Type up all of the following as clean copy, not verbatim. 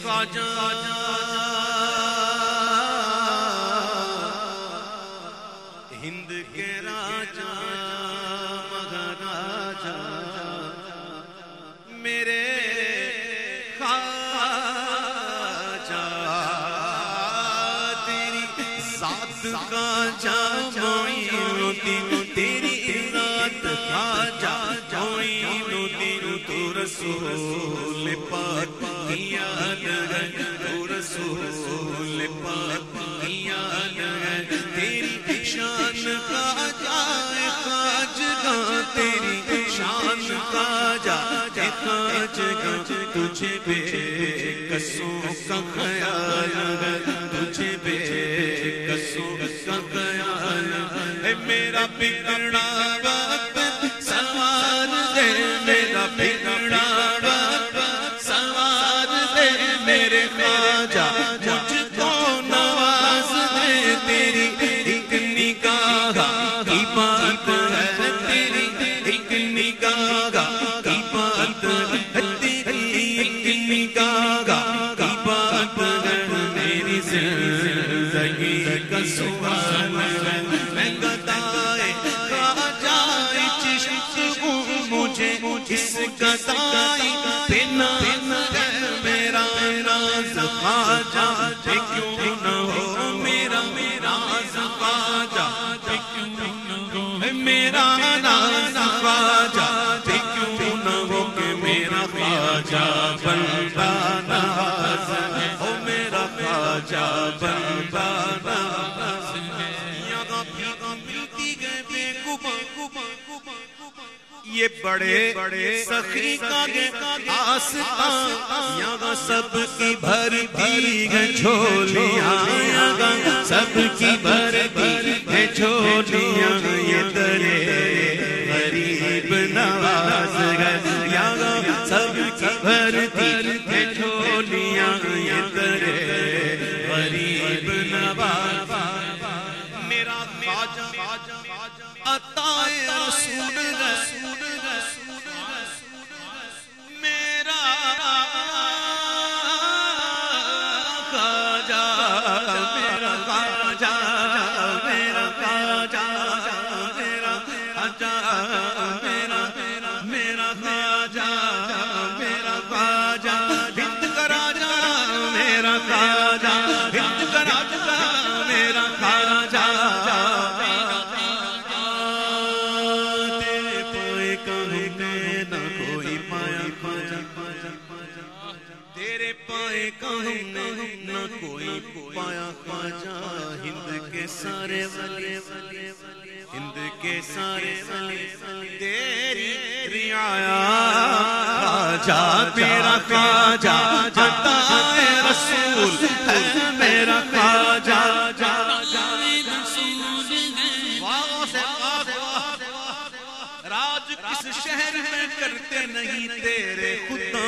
خواجہ ہند کے راجا مہاراجا میرے خواجہ تیری ذات کا جام معین تیری ذات خواجہ معین تو رسول پاک کی یاد ہے تو رسول پاک کی یاد ہے تیری شان کا جائے خواجگاہ تیری شان کا جائے خواجگاہ تجھے بے کسوں کا خیال ہے تجھے بے کسوں کا خیال ہے میرا بگڑا وقت سوار دے میرا بگڑا وقت سوار دے میرے خواجہ مجھ کو نواز دے تیری ایک نگاہ کی بات ہے تیری ایک نگاہ کی بات ہے تیری ایک نگاہ کی بات ہے میری زندگی کا سوال ہے میں گدائے خواجہ عشق ہوں مجھے اس گدائی پہ ناز ہے میرا ناز خواجہ کیوں نہ ہو میرا ناز خواجہ کیوں نہ ہو میرا ناز خواجہ کیوں نہ ہو کہ میرا خواجہ بندہ ناز ہے او میرا خواجہ بندہ ناز ہے یہاں ملتی گئے بے گباں یہ بڑے سخی کا آستان یہاں سب کی بھرتی ہے جھولیاں یہاں سب کی بھرتی ہے جھولیاں یہ درے غریب نواز ہے یہاں سب کی بھرتی ہے جھولیاں یہ درے غریب نواز میرا خواجہ عطائے رسول میرا خواجہ میرا خواجہ میرا خواجہ میرا خواجہ میرا خواجہ میرا خواجہ ہند کا راجا میرا خواجہ ہند کا راجا میرا خواجہ تیرے پائے کہیں نہ کوئی پایا خواجہ ہند کے سارے ولی ہند کے سارے ولی تیری رعایا خواجہ میرا خواجہ عطائے رسول ہے میرا خواجہ راج کس شہر میں کرتے نہیں تیرے خدا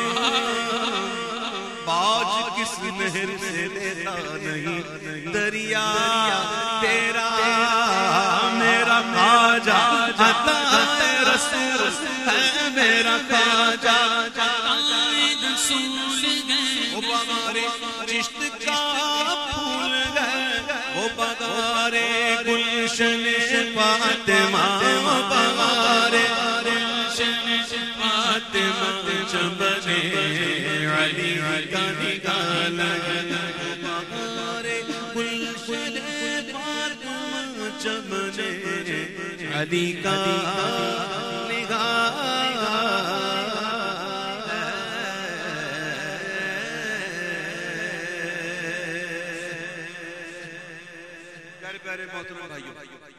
باج کس نہر سے لیتا نہیں دریا تیرا میرا خواجہ عطائے رسول ہے میرا خواجہ وہ بغارے چشت کا پھول گئے وہ بغارے گلشن فاطمہ بغارے گلشن فاطمہ چمنے علی کا نگال بغارے گلشن فاطمہ چمنے علی کا نگال محترم بھائیوں